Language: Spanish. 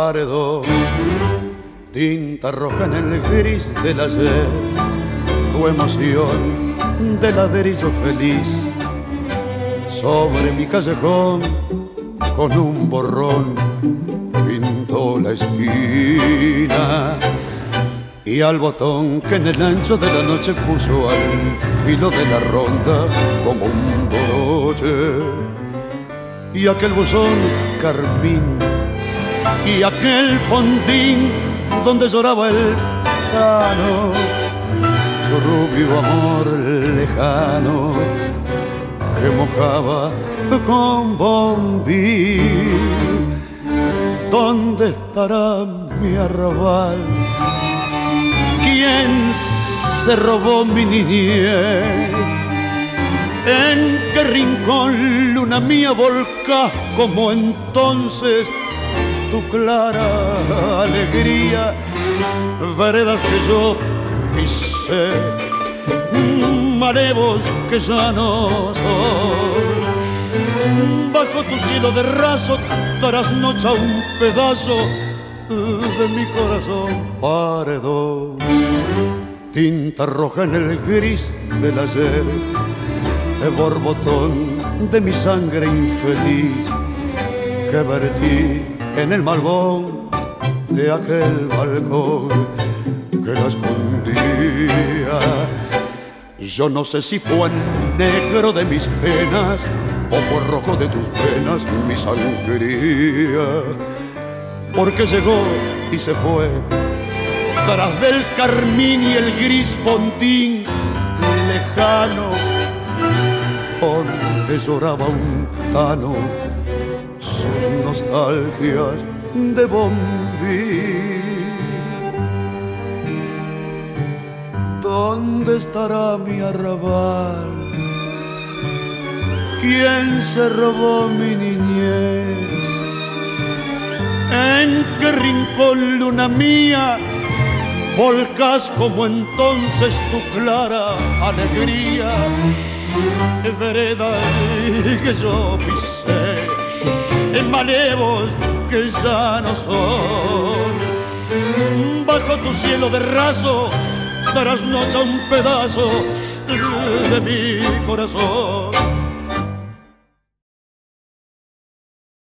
paredón, tinta roja en el gris del ayer, tu emoción de ladrillo feliz. Sobre mi callejón con un borrón pintó la esquina, y al botón que en el ancho de la noche puso al filo de la ronda como un broche. Y aquel buzón carmín y aquel fondín donde lloraba el tano, su rubio amor lejano que mojaba con bombín. ¿Dónde estará mi arrabal? ¿Quién se robó mi niñez? ¿En qué rincón, luna mía, volcás como entonces tu clara alegría? Veredas que yo pisé, malevos que ya no son. Bajo tu cielo de raso trasnocha un pedazo de mi corazón. Paredón, tinta roja en el gris del ayer, de borbotón de mi sangre infeliz, que vertí en el malvón de aquel balcón que la escondía. Yo no sé si fue el negro de mis penas o fue rojo de tus venas mi sangría, porque llegó y se fue tras del carmín y el gris fondín lejano, donde lloraba un tano sus nostalgias de bombín. ¿Dónde estará mi arrabal? ¿Quién se robó mi niñez? ¿En qué rincón, luna mía, volcás como entonces tu clara alegría? Veredas que yo pisé, en malevos que ya no son. Bajo tu cielo de raso trasnocha un pedazo de mi corazón.